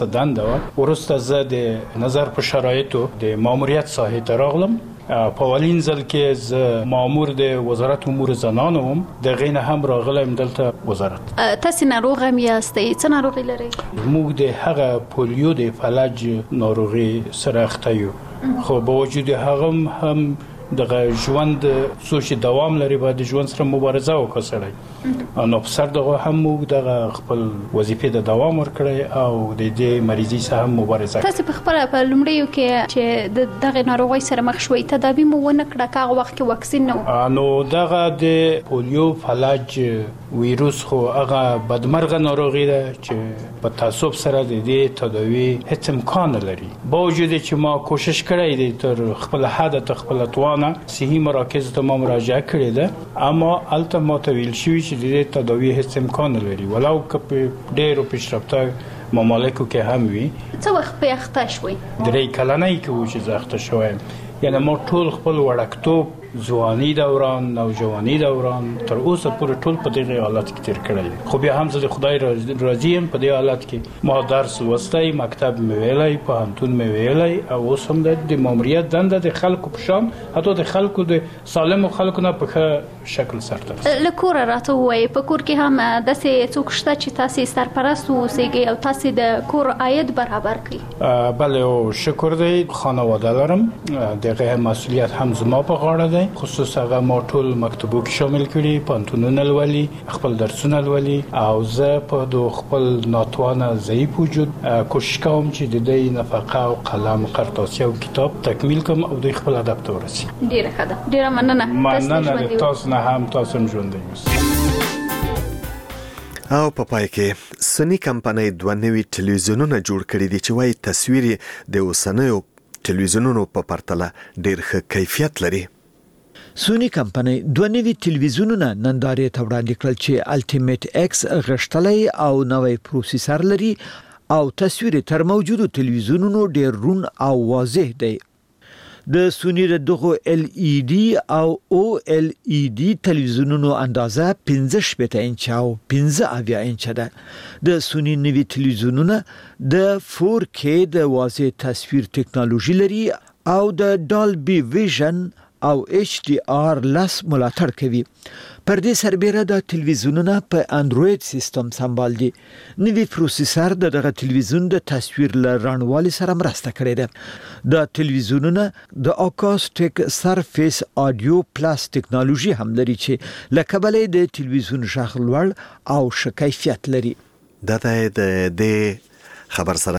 دنده و ورسته زه د نظر په شرایطو د ماموریت ساحې ته راغلم. په اولین ځل کې زه مامور د وزارت امور زنانو وم، د غینه هم راغلم دلته وزارت. تاسو ناروغ هم یاستئ؟ څه ناروغي لرئ؟ موږ د هغه پولیو د فلج ناروغي سره اخته یو، خو با وجود هغه هم دغه ژوند سوچ دوام لري، باید د ژوند سره مبارزه وکړي سړی. نو په سر دغه هم موږ دغه خپل وظیفې د دوام ورکړي او د دې مریضي سره هم مبارزه. تاسو په خپل په لومړیو کې چې دغه ناروغي سره مخ شوي تداوی مو ونه کړه، هغه وخت کې واکسین نه نو دغه د پولیو فلج ویروس خو هغه بدمرغه ناروغي ده چې په تعصب سره د دې تداوی هیڅ امکان لري. با وجود چې ما کوشش کړی دی تر خپل حد ته خپل توانه صحي مراکز ته ما مراجعه کړې ده، اما الته ما ته ویل شوي چې د دې تداوی هیڅ امکان لري، ولو که په ډېرو پیشرفته ممالکو کې هم وي. څه وخت په اخته شوي؟ 3 کلنۍ کې و چې زه اخته شوم. یعنی ما ټول خپل وړکتوب، ځواني دوران، نوجواني دوران تر اوسه پورې ټول په دغه حالت کې تیر کړی. خو بیا هم زه د خدای راضي یم په دې حالت کې. ما درس لوستی، مکتب مې ویلی، پوهنتون مې ویلی، او اوس هم د ماموریت دنده د خلکو په شان، حتی د خلکو د سالمو خلکو نه په ښه شکل سرته رسوي. له کوره راته ووایئ، په کور کې هم داسې څوک شته چې تاسې سرپرست واوسیږئ او تاسې د کور عاید برابر کړئ؟ بله، او شکر دی، خانواده لرم، دغه مسئولیت هم زما په غاړه دی. خصوص هغه ما ټول مکتبو کې شامل کړي، پوهنتونونه لولي، خپل درسونه لولي، او زه په دو خپل ناتوانه ضعیف وجود کوشش کوم چې د دې نفقه او قلم، قرطاسي او کتاب تکمیل کوم او د خپل هدف ته ورسي. ډیره ښه ده، ډیره مننه. تاسو نه هم تاسو ژوندئ اوسئ. او په پای کې سونی کمپنۍ 2 نوي ټلویزیونونه جوړ کړي دي چې وايي تصویر د اوسنیو ټلویزیونونو په پرتله ډیر ښه کیفیت لري. سونی کمپنۍ 2 نوي ټلویزیونونه نندارې ته وړاندې کړل چې الټیمیټ ایکس غښتلی او نوی پروسیسر لري او تصویر تر موجودو ټلویزیونونو ډیر رون او واضح دی. د سونی دغه LED او OLED ټلویزیونونو اندازه 15 انچ او 15 انچ ده. د سونی نوي ټلویزیونونه د 4K د واضح تصویر ټکنالوژي لري او د ډالبي ویژن او HDR لس ملاتړ کوي. پر دې سربېره د ټلویزیونونه په انډروید سیستم سمبال دي. نوی پروسیسر دغه ټلویزیون د تصویر لرانوالي سره مرسته کړې ده. د ټلویزیونونه د اکوستیک سرفیس آډیو پلاس ټکنالوژي هم لري چې لکبلې د ټلویزیون غږ لوړ او ښه کیفیت لري. د خبر سره